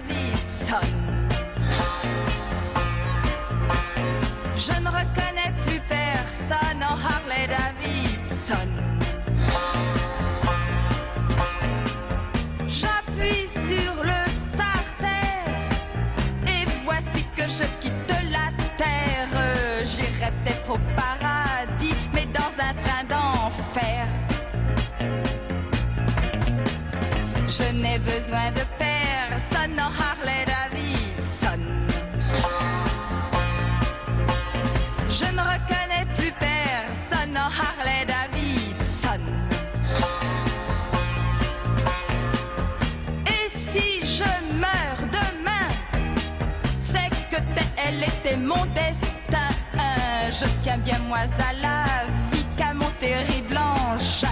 Davidson. Je ne reconnais plus personne en Harley Davidson. J'appuie sur le starter et voici que je quitte la terre. J'irai peut-être au paradis, mais dans un train d'enfer. Je n'ai besoin de personne en Harley Davidson. Je ne reconnais plus personne en Harley Davidson. Et si je meurs demain, c'est que elle était mon destin. Je tiens bien moins à la vie qu'à mon terrible engin.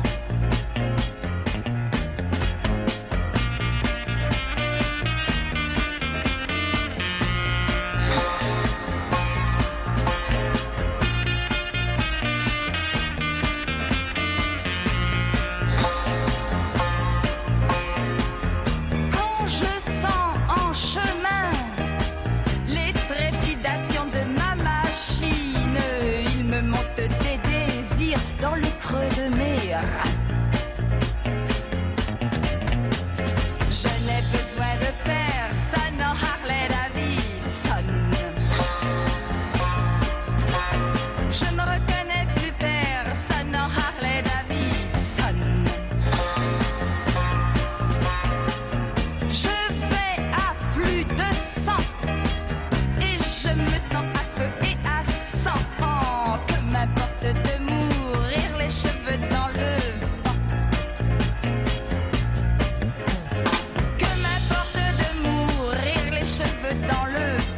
Des désirs dans le creux de mes reins. Je n'ai besoin de personne en Harley Davidson. Je ne reconnais plus personne en Harley Davidson. Je vais à plus de 100 et je me sens à feu et à sang. M'importe de mourir les cheveux dans le vent. Que m'importe de mourir les cheveux dans le vent.